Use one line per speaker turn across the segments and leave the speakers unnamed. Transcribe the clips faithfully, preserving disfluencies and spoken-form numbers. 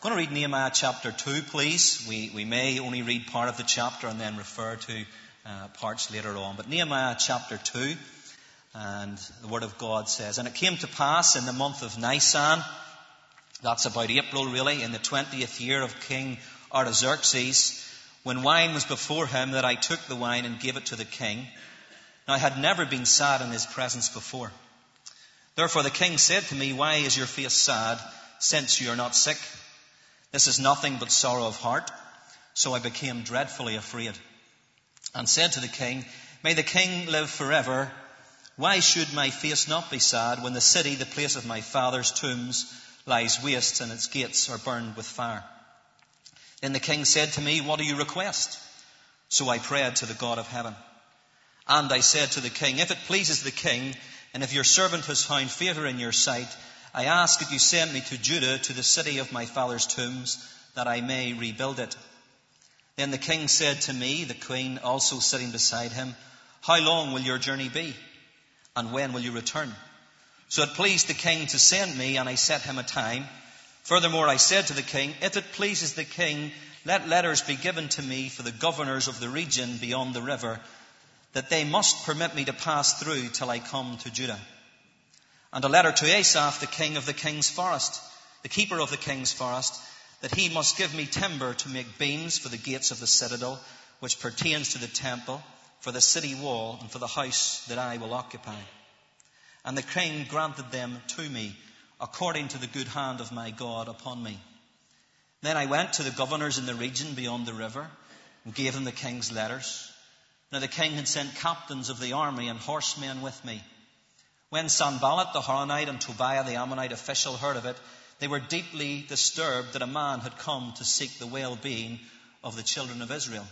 I'm going to read Nehemiah chapter two, please. We, we may only read part of the chapter and then refer to uh, parts later on. But Nehemiah chapter two, and the Word of God says, "And it came to pass in the month of Nisan," that's about April really, "in the twentieth year of King Artaxerxes, when wine was before him, that I took the wine and gave it to the king. Now I had never been sad in his presence before. Therefore the king said to me, 'Why is your face sad, since you are not sick? This is nothing but sorrow of heart.' So I became dreadfully afraid, and said to the king, 'May the king live forever. Why should my face not be sad, when the city, the place of my father's tombs, lies waste, and its gates are burned with fire?' Then the king said to me, 'What do you request?' So I prayed to the God of heaven. And I said to the king, 'If it pleases the king, and if your servant has found favour in your sight, I ask that you send me to Judah, to the city of my father's tombs, that I may rebuild it.' Then the king said to me," the queen also sitting beside him, "How long will your journey be? And when will you return?" So it pleased the king to send me, and I set him a time. Furthermore, I said to the king, 'If it pleases the king, let letters be given to me for the governors of the region beyond the river, that they must permit me to pass through till I come to Judah. And a letter to Asaph, the king of the king's forest, the keeper of the king's forest, that he must give me timber to make beams for the gates of the citadel, which pertains to the temple, for the city wall, and for the house that I will occupy.' And the king granted them to me, according to the good hand of my God upon me. Then I went to the governors in the region beyond the river, and gave them the king's letters. Now the king had sent captains of the army and horsemen with me. When Sanballat the Horonite and Tobiah the Ammonite official heard of it, they were deeply disturbed that a man had come to seek the well-being of the children of Israel.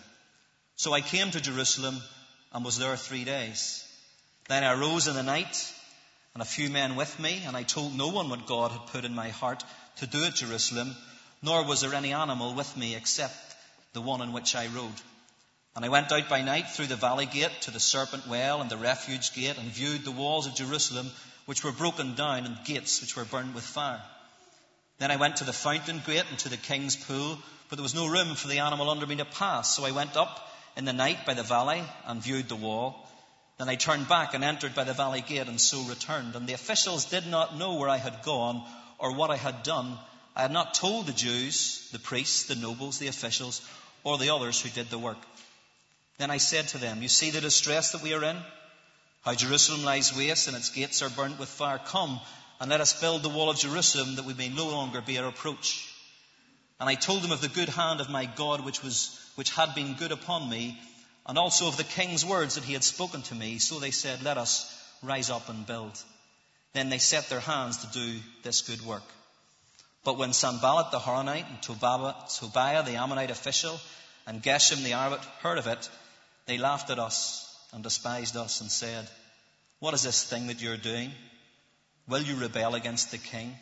So I came to Jerusalem and was there three days. Then I rose in the night, and a few men with me, and I told no one what God had put in my heart to do at Jerusalem, nor was there any animal with me except the one in which I rode. And I went out by night through the valley gate to the serpent well and the refuge gate, and viewed the walls of Jerusalem, which were broken down, and gates which were burned with fire. Then I went to the fountain gate and to the king's pool, but there was no room for the animal under me to pass. So I went up in the night by the valley and viewed the wall. Then I turned back and entered by the valley gate, and so returned. And the officials did not know where I had gone or what I had done. I had not told the Jews, the priests, the nobles, the officials, or the others who did the work. Then I said to them, 'You see the distress that we are in? How Jerusalem lies waste and its gates are burnt with fire. Come and let us build the wall of Jerusalem, that we may no longer be a reproach.' And I told them of the good hand of my God, which was which had been good upon me, and also of the king's words that he had spoken to me. So they said, 'Let us rise up and build.' Then they set their hands to do this good work. But when Sanballat the Horonite and Tobiah the Ammonite official and Geshem the Arabite heard of it, they laughed at us and despised us and said, 'What is this thing that you're doing? Will you rebel against the king?'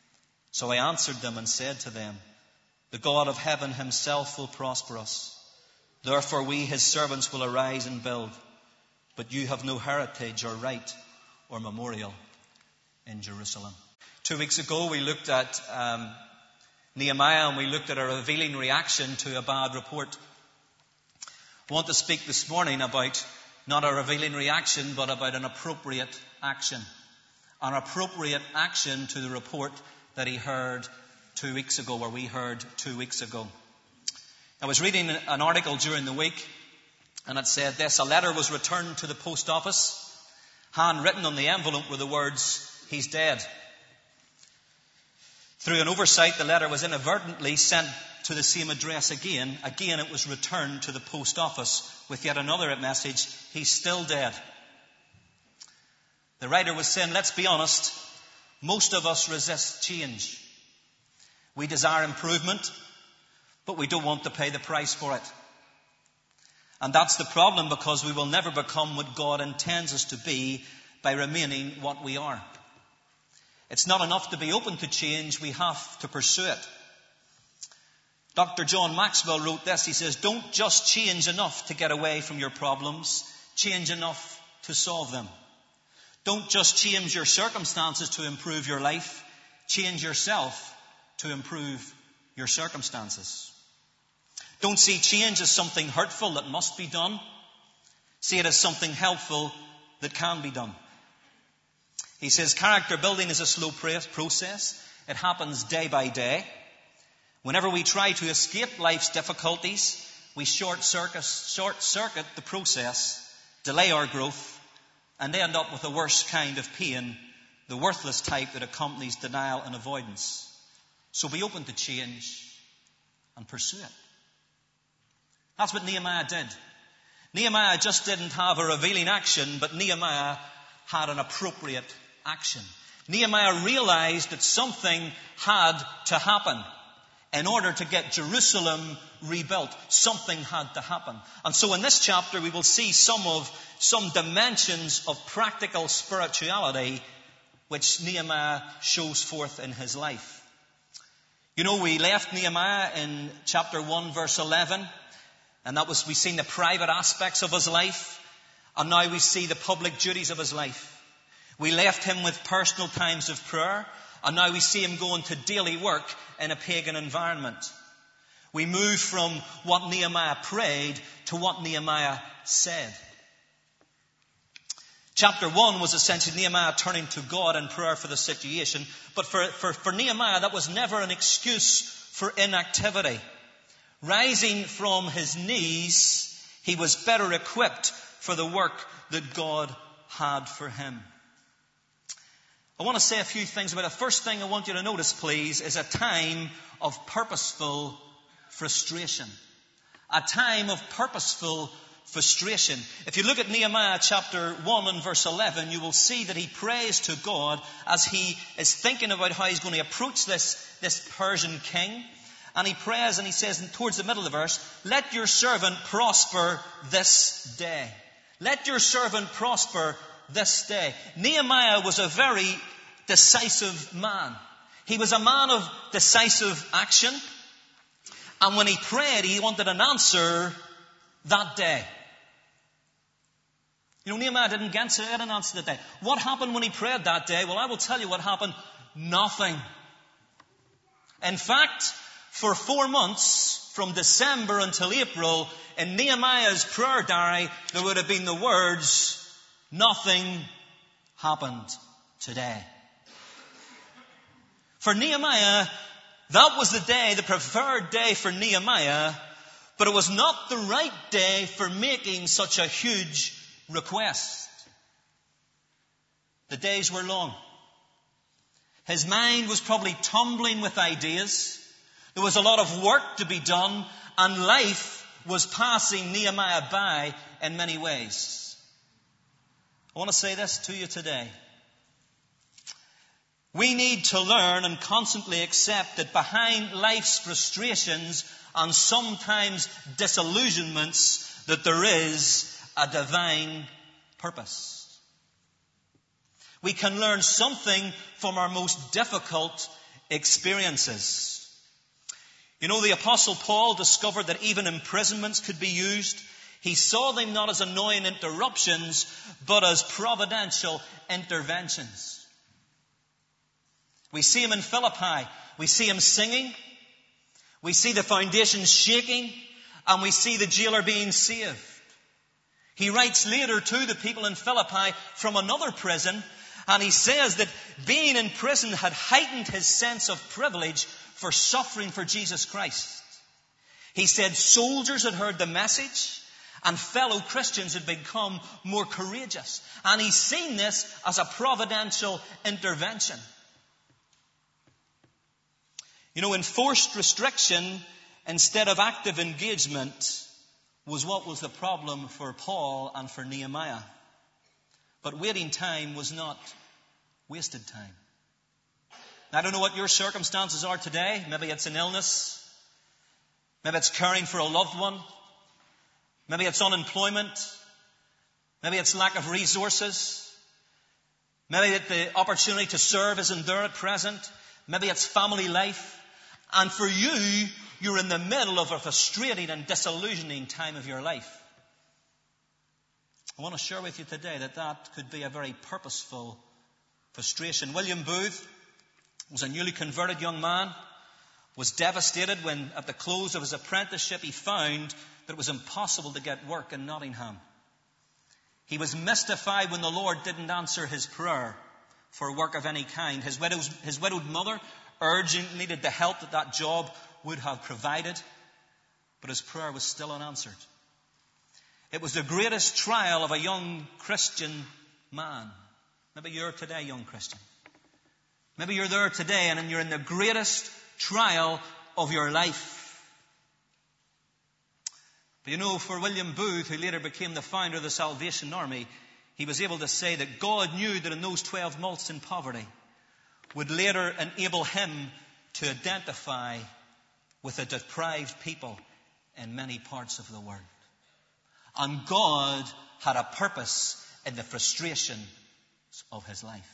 So I answered them and said to them, 'The God of heaven himself will prosper us. Therefore we, his servants, will arise and build. But you have no heritage or right or memorial in Jerusalem.'" Two weeks ago we looked at um, Nehemiah, and we looked at a revealing reaction to a bad report. I want to speak this morning about not a revealing reaction, but about an appropriate action. An appropriate action to the report that he heard two weeks ago, or we heard two weeks ago. I was reading an article during the week, and it said this: "A letter was returned to the post office. Handwritten on the envelope were the words, 'He's dead.' Through an oversight, the letter was inadvertently sent to the same address again. Again, it was returned to the post office with yet another message, 'He's still dead.' The writer was saying, let's be honest, most of us resist change. We desire improvement, but we don't want to pay the price for it. And that's the problem, because we will never become what God intends us to be by remaining what we are. It's not enough to be open to change, we have to pursue it. Doctor John Maxwell wrote this. He says, "Don't just change enough to get away from your problems, change enough to solve them. Don't just change your circumstances to improve your life, change yourself to improve your circumstances. Don't see change as something hurtful that must be done. See it as something helpful that can be done. He says character building is a slow process. It happens day by day. Whenever we try to escape life's difficulties, we short circuit, short circuit the process, delay our growth, and end up with the worst kind of pain, the worthless type that accompanies denial and avoidance. So be open to change and pursue it. That's what Nehemiah did. Nehemiah just didn't have a revealing action, but Nehemiah had an appropriate action. Nehemiah realized that something had to happen. In order to get Jerusalem rebuilt, something had to happen. And so in this chapter we will see some of some dimensions of practical spirituality which Nehemiah shows forth in his life. You know, we left Nehemiah in chapter one verse eleven, and that was, we seen the private aspects of his life, and now we see the public duties of his life. We left him with personal times of prayer, and now we see him going to daily work in a pagan environment. We move from what Nehemiah prayed to what Nehemiah said. Chapter one was essentially Nehemiah turning to God in prayer for the situation. But for, for, for Nehemiah, that was never an excuse for inactivity. Rising from his knees, he was better equipped for the work that God had for him. I want to say a few things about it. The first thing I want you to notice, please, is a time of purposeful frustration. A time of purposeful frustration. If you look at Nehemiah chapter one and verse eleven, you will see that he prays to God as he is thinking about how he's going to approach this, this Persian king. And he prays and he says towards the middle of the verse, let your servant prosper this day. Let your servant prosper this day. Nehemiah was a very decisive man. He was a man of decisive action. And when he prayed, he wanted an answer that day. You know, Nehemiah didn't get an answer that day. What happened when he prayed that day? Well, I will tell you what happened. Nothing. In fact, for four months, from December until April, in Nehemiah's prayer diary, there would have been the words, nothing happened today. For Nehemiah, that was the day, the preferred day for Nehemiah, but it was not the right day for making such a huge request. The days were long. His mind was probably tumbling with ideas. There was a lot of work to be done, and life was passing Nehemiah by in many ways. I want to say this to you today. We need to learn and constantly accept that behind life's frustrations and sometimes disillusionments, that there is a divine purpose. We can learn something from our most difficult experiences. You know, the Apostle Paul discovered that even imprisonments could be used. He saw them not as annoying interruptions, but as providential interventions. We see him in Philippi. We see him singing. We see the foundations shaking. And we see the jailer being saved. He writes later to the people in Philippi from another prison. And he says that being in prison had heightened his sense of privilege for suffering for Jesus Christ. He said soldiers had heard the message and fellow Christians had become more courageous. And he's seen this as a providential intervention. You know, enforced restriction instead of active engagement was what was the problem for Paul and for Nehemiah. But waiting time was not wasted time. I don't know what your circumstances are today. Maybe it's an illness. Maybe it's caring for a loved one. Maybe it's unemployment. Maybe it's lack of resources. Maybe that the opportunity to serve isn't there at present. Maybe it's family life. And for you, you're in the middle of a frustrating and disillusioning time of your life. I want to share with you today that that could be a very purposeful frustration. William Booth was a newly converted young man, was devastated when at the close of his apprenticeship he found that it was impossible to get work in Nottingham. He was mystified when the Lord didn't answer his prayer for work of any kind. His widowed, his widowed mother urgently needed the help that that job would have provided, but his prayer was still unanswered. It was the greatest trial of a young Christian man. Maybe you're today, young Christian. Maybe you're there today and you're in the greatest trial of your life. But you know, for William Booth, who later became the founder of the Salvation Army, he was able to say that God knew that in those twelve months in poverty would later enable him to identify with a deprived people in many parts of the world. And God had a purpose in the frustration of his life.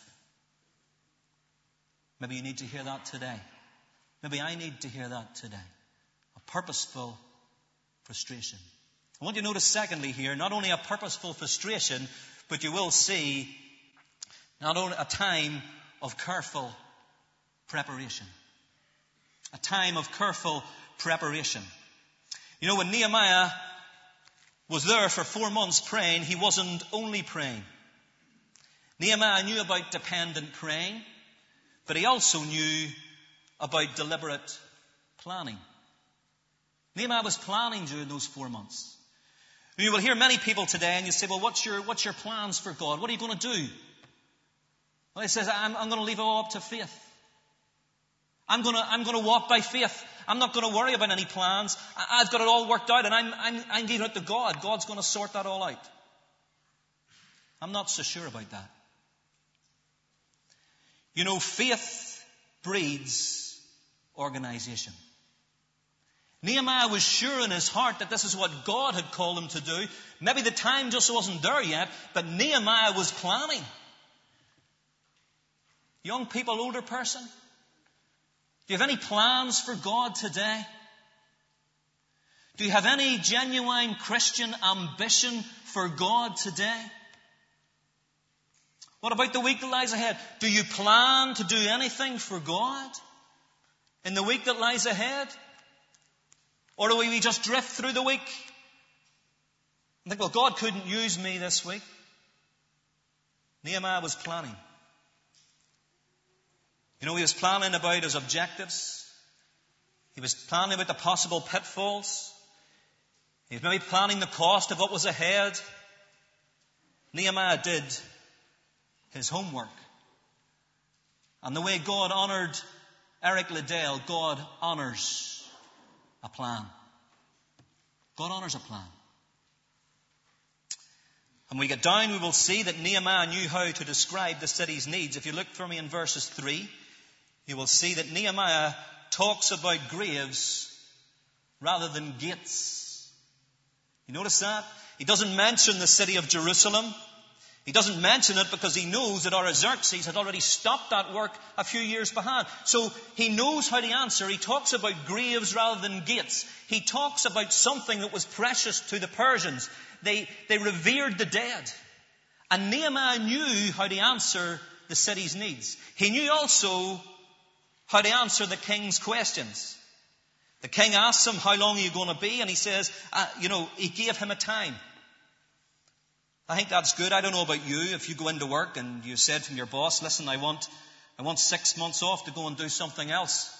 Maybe you need to hear that today. Maybe I need to hear that today. A purposeful frustration. I want you to notice secondly here, not only a purposeful frustration, but you will see not only a time of careful preparation. A time of careful preparation. You know, when Nehemiah was there for four months praying, he wasn't only praying. Nehemiah knew about dependent praying, but he also knew about deliberate planning. Nehemiah was planning during those four months. You will hear many people today and you say, well, what's your, what's your plans for God? What are you going to do? Well, he says, I'm, I'm going to leave it all up to faith. I'm going to, I'm going to walk by faith. I'm not going to worry about any plans. I, I've got it all worked out and I'm, I'm, I'm giving it to God. God's going to sort that all out. I'm not so sure about that. You know, faith breeds organization. Nehemiah was sure in his heart that this is what God had called him to do. Maybe the time just wasn't there yet, but Nehemiah was planning. Young people, older person, do you have any plans for God today? Do you have any genuine Christian ambition for God today? What about the week that lies ahead? Do you plan to do anything for God in the week that lies ahead? Or do we just drift through the week and think, well, God couldn't use me this week? Nehemiah was planning. You know, he was planning about his objectives. He was planning about the possible pitfalls. He was maybe planning the cost of what was ahead. Nehemiah did his homework. And the way God honoured Eric Liddell, God honours a plan. God honours a plan. And when we get down, we will see that Nehemiah knew how to describe the city's needs. If you look for me in verses three, you will see that Nehemiah talks about graves rather than gates. You notice that? He doesn't mention the city of Jerusalem. He doesn't mention it because he knows that Artaxerxes had already stopped that work a few years behind. So he knows how to answer. He talks about graves rather than gates. He talks about something that was precious to the Persians. They, they revered the dead. And Nehemiah knew how to answer the city's needs. He knew also how to answer the king's questions. The king asks him, how long are you going to be? And he says, uh, you know, he gave him a time. I think that's good. I don't know about you. If you go into work and you said from your boss, listen, I want, I want six months off to go and do something else.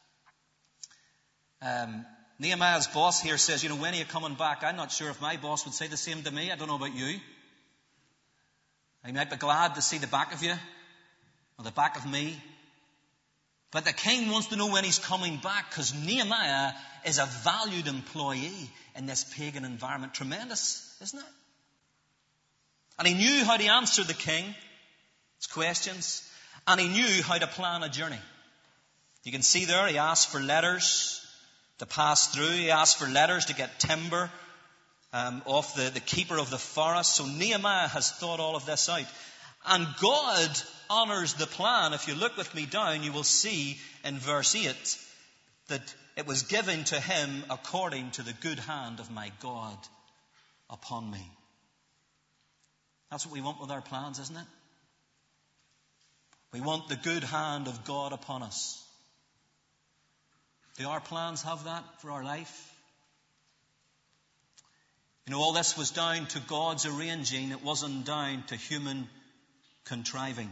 Um, Nehemiah's boss here says, you know, when are you coming back? I'm not sure if my boss would say the same to me. I don't know about you. I might be glad to see the back of you or the back of me. But the king wants to know when he's coming back because Nehemiah is a valued employee in this pagan environment. Tremendous, isn't it? And he knew how to answer the king's questions. And he knew how to plan a journey. You can see there, he asked for letters to pass through. He asked for letters to get timber um, off the, the keeper of the forest. So Nehemiah has thought all of this out. And God honours the plan. If you look with me down, you will see in verse eight that it was given to him according to the good hand of my God upon me. That's what we want with our plans, isn't it? We want the good hand of God upon us. Do our plans have that for our life? You know, all this was down to God's arranging. It wasn't down to human contriving.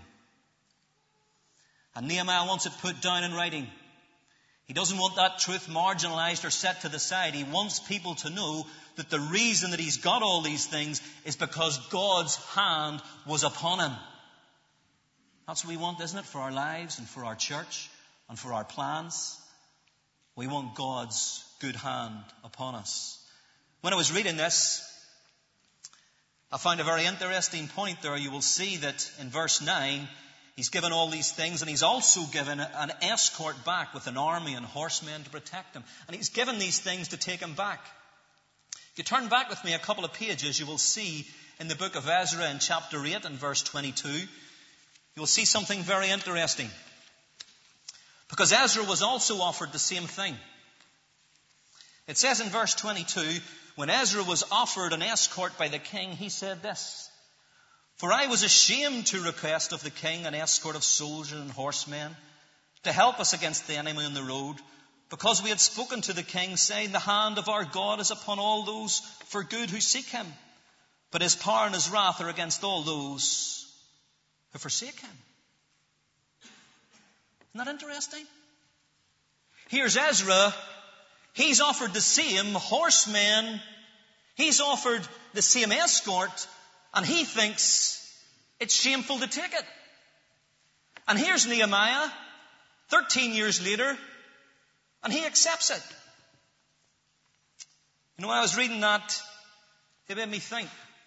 And Nehemiah wants it put down in writing. He doesn't want that truth marginalized or set to the side. He wants people to know that the reason that he's got all these things is because God's hand was upon him. That's what we want, isn't it, for our lives and for our church and for our plans? We want God's good hand upon us. When I was reading this, I found a very interesting point there. You will see that in verse nine, he's given all these things, and he's also given an escort back with an army and horsemen to protect him. And he's given these things to take him back. If you turn back with me a couple of pages, you will see in the book of Ezra in chapter eight and verse twenty-two, you will see something very interesting. Because Ezra was also offered the same thing. It says in verse twenty-two, when Ezra was offered an escort by the king, he said this: "For I was ashamed to request of the king an escort of soldiers and horsemen to help us against the enemy on the road, because we had spoken to the king, saying, the hand of our God is upon all those for good who seek him. But his power and his wrath are against all those who forsake him." Isn't that interesting? Here's Ezra. He's offered the same horsemen. He's offered the same escort. And he thinks it's shameful to take it. And here's Nehemiah, thirteen years later, and he accepts it. You know, when I was reading that, it made me think.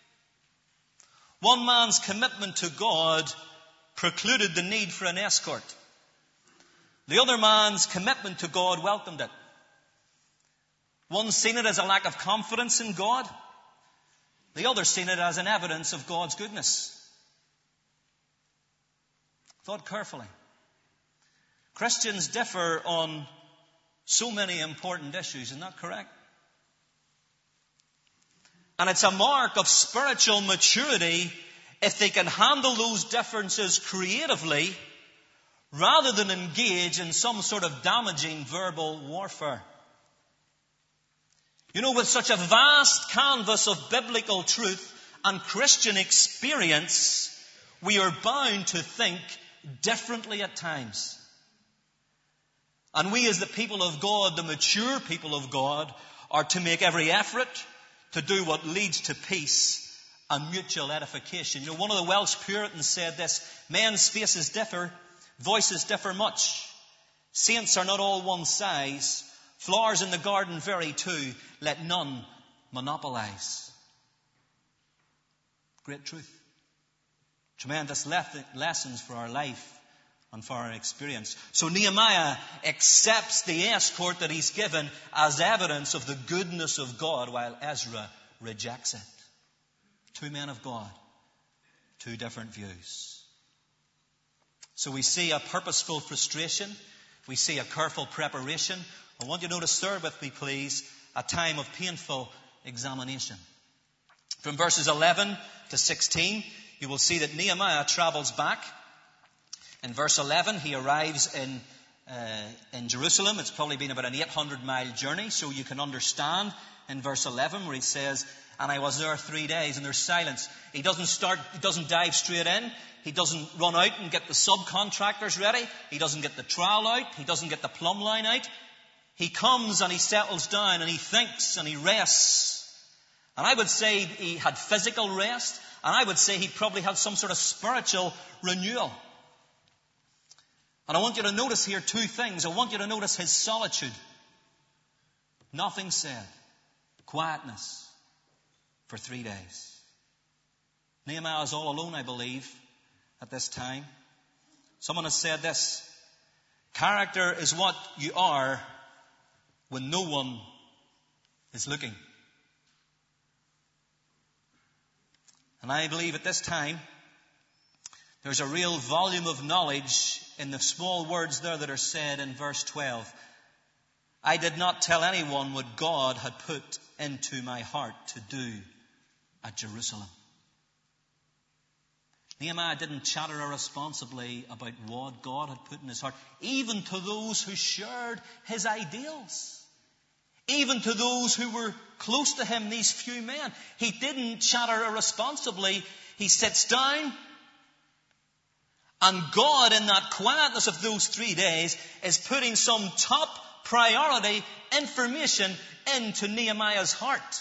One man's commitment to God precluded the need for an escort. The other man's commitment to God welcomed it. One seen it as a lack of confidence in God. The other seen it as an evidence of God's goodness. Thought carefully. Christians differ on so many important issues, isn't that correct? And it's a mark of spiritual maturity if they can handle those differences creatively rather than engage in some sort of damaging verbal warfare. You know, with such a vast canvas of biblical truth and Christian experience, we are bound to think differently at times. And we as the people of God, the mature people of God, are to make every effort to do what leads to peace and mutual edification. You know, one of the Welsh Puritans said this: men's faces differ, voices differ much. Saints are not all one size. Flowers in the garden vary too. Let none monopolize. Great truth. Tremendous le- lessons for our life and for our experience. So Nehemiah accepts the escort that he's given as evidence of the goodness of God, while Ezra rejects it. Two men of God, two different views. So we see a purposeful frustration. We see a careful preparation. I want you to notice third with me, please, a time of painful examination. From verses eleven to sixteen, you will see that Nehemiah travels back. In verse eleven, he arrives in, uh, in Jerusalem. It's probably been about an eight hundred mile journey, so you can understand in verse eleven where he says, "And I was there three days," and there's silence. He doesn't start, he doesn't dive straight in. He doesn't run out and get the subcontractors ready. He doesn't get the trowel out. He doesn't get the plumb line out. He comes and he settles down and he thinks and he rests. And I would say he had physical rest, and I would say he probably had some sort of spiritual renewal. And I want you to notice here two things. I want you to notice his solitude. Nothing said. Quietness for three days. Nehemiah is all alone, I believe, at this time. Someone has said this: character is what you are when no one is looking. And I believe at this time there's a real volume of knowledge in the small words there that are said in verse twelve. I did not tell anyone what God had put into my heart to do at Jerusalem. Nehemiah didn't chatter irresponsibly about what God had put in his heart, even to those who shared his ideals. Even to those who were close to him, these few men. He didn't chatter irresponsibly. He sits down, and God, in that quietness of those three days, is putting some top priority information into Nehemiah's heart.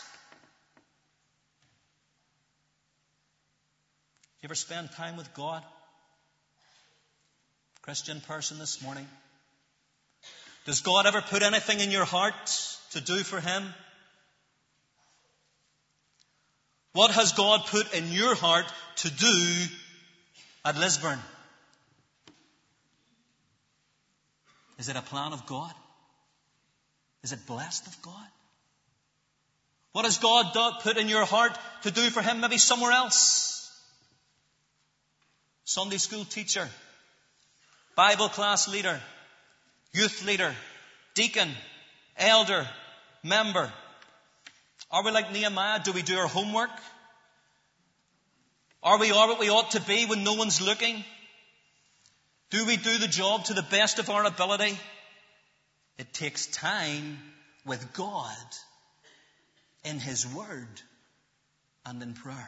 You ever spend time with God? Christian person this morning. Does God ever put anything in your heart to do for him? What has God put in your heart to do at Lisburn? Is it a plan of God? Is it blessed of God? What has God put in your heart to do for him maybe somewhere else? Sunday school teacher, Bible class leader, youth leader, deacon, elder, member. Are we like Nehemiah? Do we do our homework? Are we all what we ought to be when no one's looking? Do we do the job to the best of our ability? It takes time with God in his word and in prayer.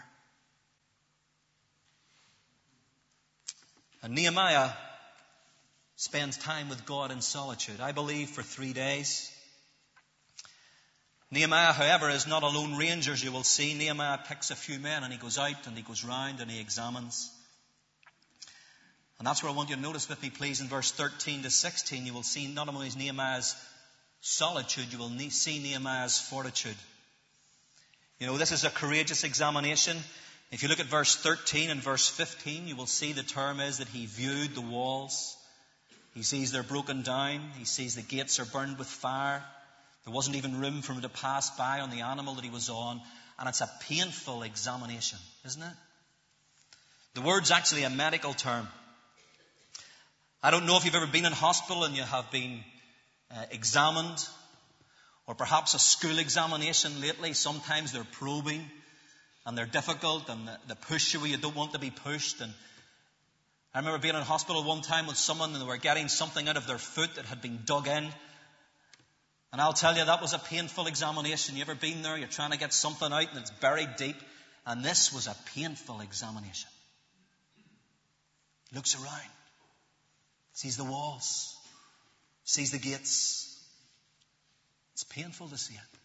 And Nehemiah spends time with God in solitude, I believe, for three days. Nehemiah, however, is not a lone ranger, as you will see. Nehemiah picks a few men and he goes out and he goes round and he examines. And that's where I want you to notice with me, please, in verse thirteen to sixteen, you will see not only is Nehemiah's solitude, you will see Nehemiah's fortitude. You know, this is a courageous examination. If you look at verse thirteen and verse fifteen, you will see the term is that he viewed the walls. He sees they're broken down. He sees the gates are burned with fire. There wasn't even room for him to pass by on the animal that he was on. And it's a painful examination, isn't it? The word's actually a medical term. I don't know if you've ever been in hospital and you have been uh, examined, or perhaps a school examination lately. Sometimes they're probing and they're difficult and they push you where you don't want to be pushed. And I remember being in hospital one time with someone and they were getting something out of their foot that had been dug in. And I'll tell you, that was a painful examination. You ever been there? You're trying to get something out and it's buried deep. And this was a painful examination. He looks around. Sees the walls. Sees the gates. It's painful to see it.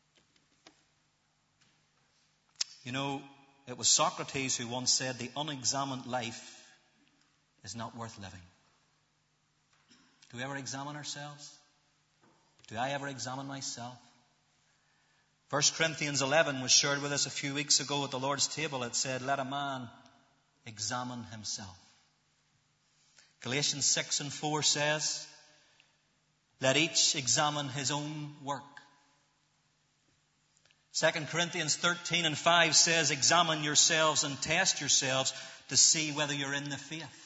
You know, it was Socrates who once said, the unexamined life is not worth living. Do we ever examine ourselves? Do I ever examine myself? First Corinthians eleven was shared with us a few weeks ago at the Lord's table. It said, let a man examine himself. Galatians six and four says, let each examine his own work. Second Corinthians thirteen and five says, examine yourselves and test yourselves to see whether you're in the faith.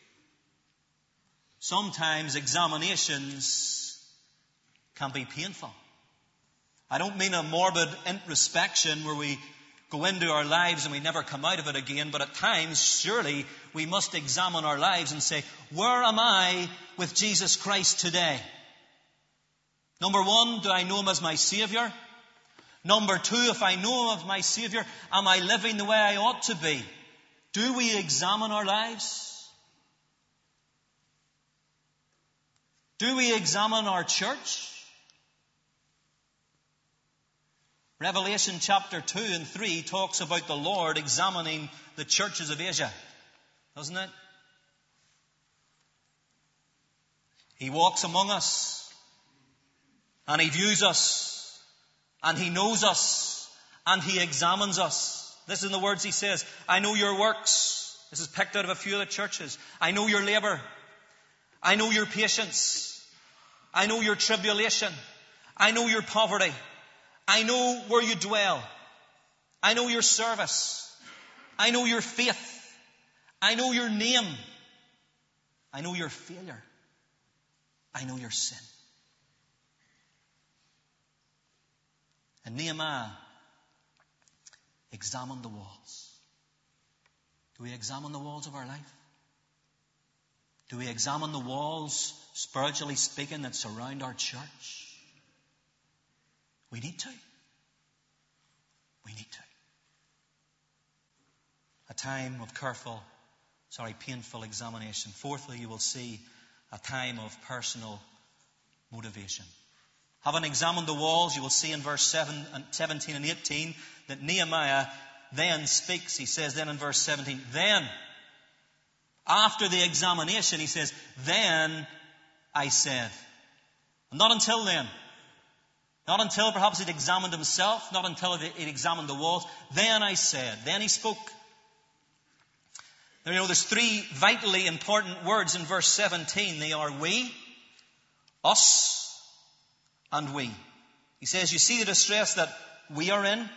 Sometimes examinations can be painful. I don't mean a morbid introspection where we go into our lives and we never come out of it again, but at times, surely, we must examine our lives and say, where am I with Jesus Christ today? Number one, do I know him as my Saviour? Number two, if I know him as my Saviour, am I living the way I ought to be? Do we examine our lives? Do we examine our church? Revelation chapter two and three talks about the Lord examining the churches of Asia, doesn't it? He walks among us and he views us and he knows us and he examines us. This is the words he says. I know your works. This is picked out of a few of the churches. I know your labour. I know your patience. I know your tribulation. I know your poverty. I know where you dwell. I know your service. I know your faith. I know your name. I know your failure. I know your sin. And Nehemiah examined the walls. Do we examine the walls of our life? Do we examine the walls, spiritually speaking, that surround our church? We need to. We need to. A time of careful, sorry, painful examination. Fourthly, you will see a time of personal motivation. Having examined the walls, you will see in verse seven and seventeen and eighteen that Nehemiah then speaks. He says then in verse seventeen, then, after the examination, he says, then I said. And not until then. Not until perhaps he'd examined himself, not until he'd examined the walls. Then I said. Then he spoke. Now, you know, there's three vitally important words in verse seventeen. They are we, us, and we. He says, you see the distress that we are in?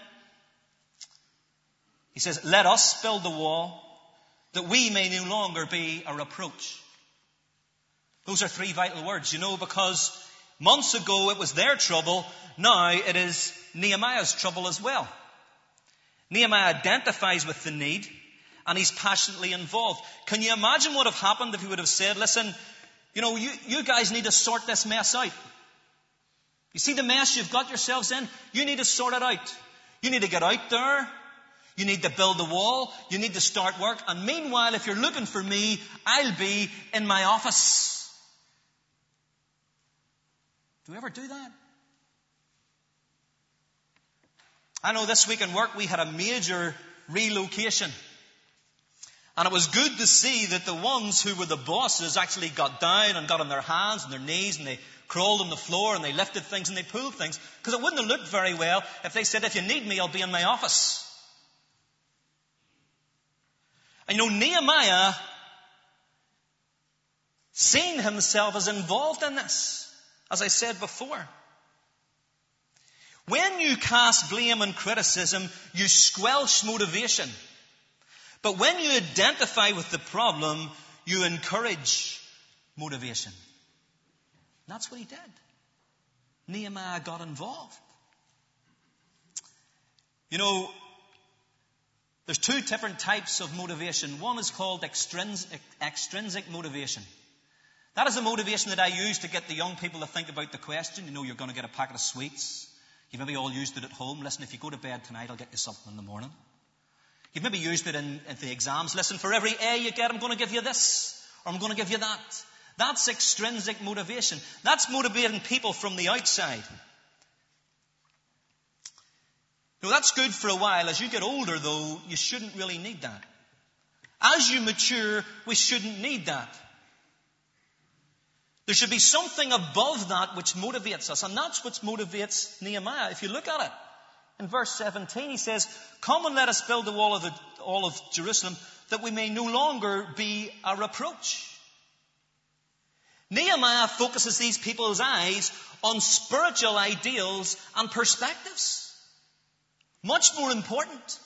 He says, let us build the wall, that we may no longer be a reproach. Those are three vital words, you know, because months ago it was their trouble. Now it is Nehemiah's trouble as well. Nehemiah identifies with the need and he's passionately involved. Can you imagine what would have happened if he would have said, listen, you know, you, you guys need to sort this mess out. You see the mess you've got yourselves in? You need to sort it out. You need to get out there. You need to build the wall. You need to start work. And meanwhile, if you're looking for me, I'll be in my office. Do we ever do that? I know this week in work we had a major relocation. And it was good to see that the ones who were the bosses actually got down and got on their hands and their knees and they crawled on the floor and they lifted things and they pulled things. Because it wouldn't have looked very well if they said, if you need me, I'll be in my office. And you know, Nehemiah, seeing himself as involved in this, as I said before. When you cast blame and criticism, you squelch motivation. But when you identify with the problem, you encourage motivation. And that's what he did. Nehemiah got involved. You know, there's two different types of motivation. One is called extrinsic, extrinsic motivation. That is a motivation that I use to get the young people to think about the question. You know, you're going to get a packet of sweets. You've maybe all used it at home. Listen, if you go to bed tonight, I'll get you something in the morning. You've maybe used it in, in the exams. Listen, for every A you get, I'm going to give you this, or I'm going to give you that. That's extrinsic motivation. That's motivating people from the outside. Now, that's good for a while. As you get older, though, you shouldn't really need that. As you mature, we shouldn't need that. There should be something above that which motivates us. And that's what motivates Nehemiah. If you look at it, in verse seventeen, he says, come and let us build the wall of, the, all of Jerusalem, that we may no longer be a reproach. Nehemiah focuses these people's eyes on spiritual ideals and perspectives. Much more important.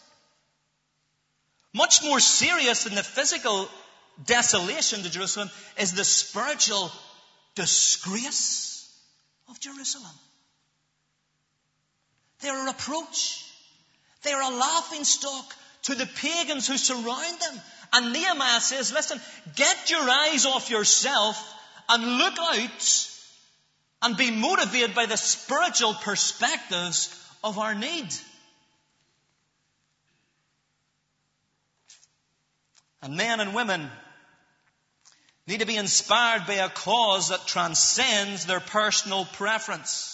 Much more serious than the physical desolation to Jerusalem is the spiritual disgrace of Jerusalem. They're a reproach. They're a laughing stock to the pagans who surround them. And Nehemiah says, listen, get your eyes off yourself and look out and be motivated by the spiritual perspectives of our need. And men and women need to be inspired by a cause that transcends their personal preference.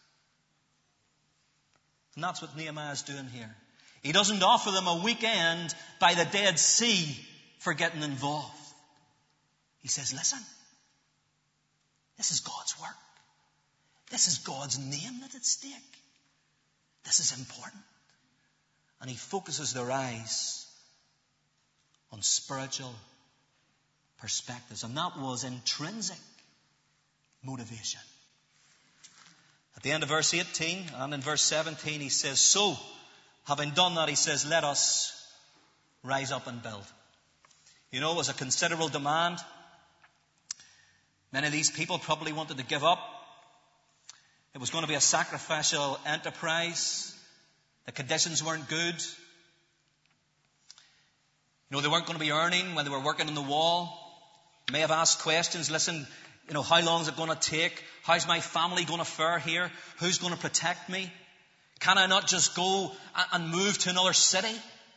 And that's what Nehemiah is doing here. He doesn't offer them a weekend by the Dead Sea for getting involved. He says, listen, this is God's work. This is God's name that's at stake. This is important. And he focuses their eyes on spiritual perspectives. And that was intrinsic motivation. At the end of verse eighteen and in verse seventeen, he says, so, having done that, he says, let us rise up and build. You know, it was a considerable demand. Many of these people probably wanted to give up. It was going to be a sacrificial enterprise. The conditions weren't good. You know, they weren't going to be earning when they were working on the wall. They may have asked questions. Listen, you know, how long is it going to take? How's my family going to fare here? Who's going to protect me? Can I not just go and move to another city?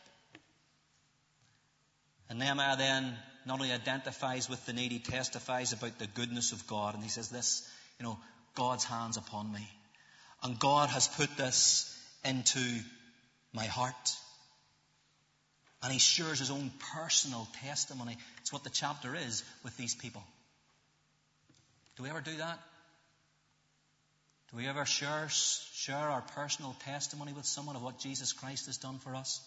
And Nehemiah then not only identifies with the need, he testifies about the goodness of God. And he says this, you know, God's hand's upon me. And God has put this into my heart. And he shares his own personal testimony. It's what the chapter is with these people. Do we ever do that? Do we ever share, share our personal testimony with someone of what Jesus Christ has done for us?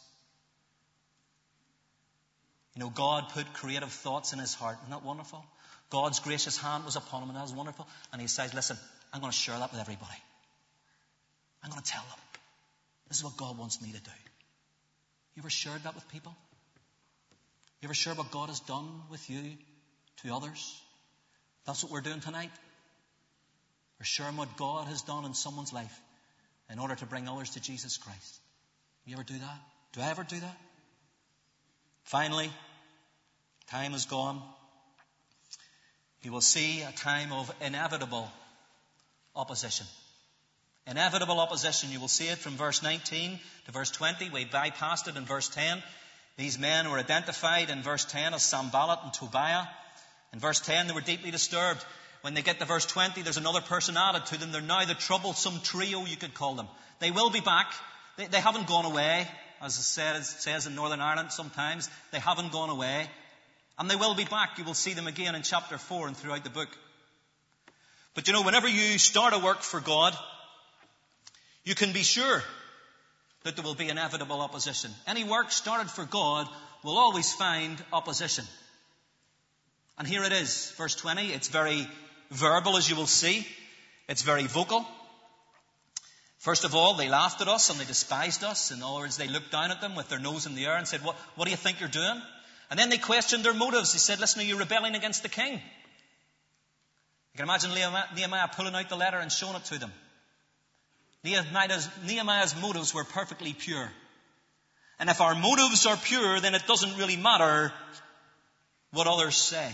You know, God put creative thoughts in his heart. Isn't that wonderful? God's gracious hand was upon him, and that was wonderful. And he says, listen, I'm going to share that with everybody. I'm going to tell them. This is what God wants me to do. You ever shared that with people? You ever share what God has done with you to others? That's what we're doing tonight. We're sharing what God has done in someone's life in order to bring others to Jesus Christ. You ever do that? Do I ever do that? Finally, time is gone. You will see a time of inevitable opposition. Inevitable opposition. You will see it from verse nineteen to verse twenty. We bypassed it in verse ten. These men were identified in verse ten as Sanballat and Tobiah. In verse ten, they were deeply disturbed. When they get to verse twenty, there's another person added to them. They're now the troublesome trio, you could call them. They will be back. They, they haven't gone away. As it says, says in Northern Ireland sometimes, they haven't gone away. And they will be back. You will see them again in chapter four and throughout the book. But you know, whenever you start a work for God, you can be sure that there will be inevitable opposition. Any work started for God will always find opposition. And here it is, verse twenty. It's very verbal, as you will see. It's very vocal. First of all, they laughed at us and they despised us. In other words, they looked down at them with their nose in the air and said, what, what do you think you're doing? And then they questioned their motives. They said, listen, are you rebelling against the king? You can imagine Nehemiah pulling out the letter and showing it to them. Nehemiah's, Nehemiah's motives were perfectly pure. And if our motives are pure, then it doesn't really matter what others say.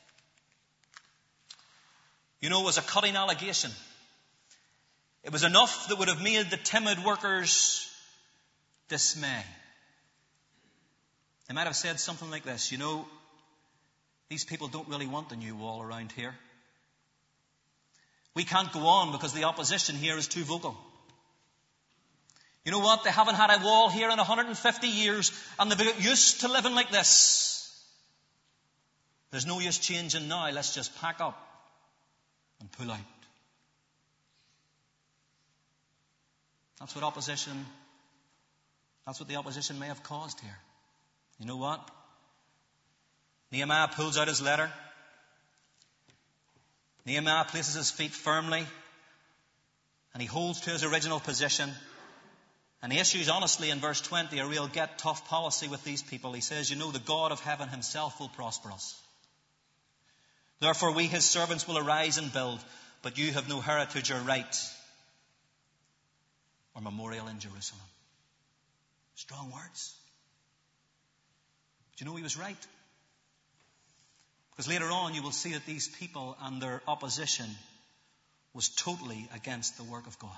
You know, it was a cutting allegation. It was enough that would have made the timid workers dismay. They might have said something like this, you know, these people don't really want the new wall around here. We can't go on because the opposition here is too vocal. You know what? They haven't had a wall here in one hundred fifty years and they've got used to living like this. There's no use changing now. Let's just pack up and pull out. That's what opposition, that's what the opposition may have caused here. You know what? Nehemiah pulls out his letter. Nehemiah places his feet firmly and he holds to his original position. And he issues honestly in verse twenty a real get tough policy with these people. He says, you know, the God of heaven himself will prosper us. Therefore we his servants will arise and build, but you have no heritage or right or memorial in Jerusalem. Strong words. Do you know he was right? Because later on you will see that these people and their opposition was totally against the work of God.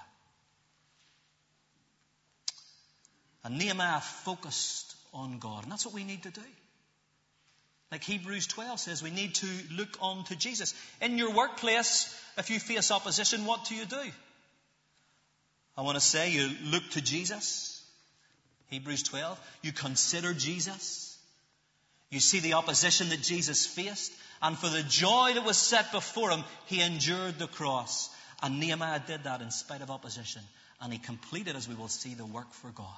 And Nehemiah focused on God. And that's what we need to do. Like Hebrews twelve says, we need to look on to Jesus. In your workplace, if you face opposition, what do you do? I want to say you look to Jesus. Hebrews twelve. You consider Jesus. You see the opposition that Jesus faced. And for the joy that was set before him, he endured the cross. And Nehemiah did that in spite of opposition. And he completed, as we will see, the work for God.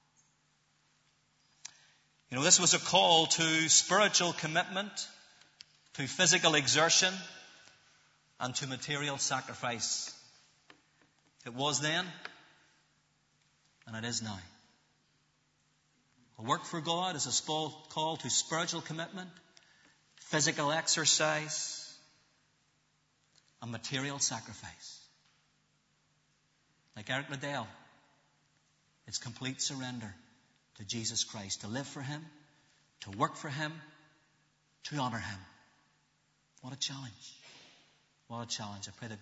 You know, this was a call to spiritual commitment, to physical exertion, and to material sacrifice. It was then, and it is now. A work for God is a call to spiritual commitment, physical exercise, and material sacrifice. Like Eric Liddell, it's complete surrender to Jesus Christ, to live for him, to work for him, to honor him. What a challenge. What a challenge. I pray that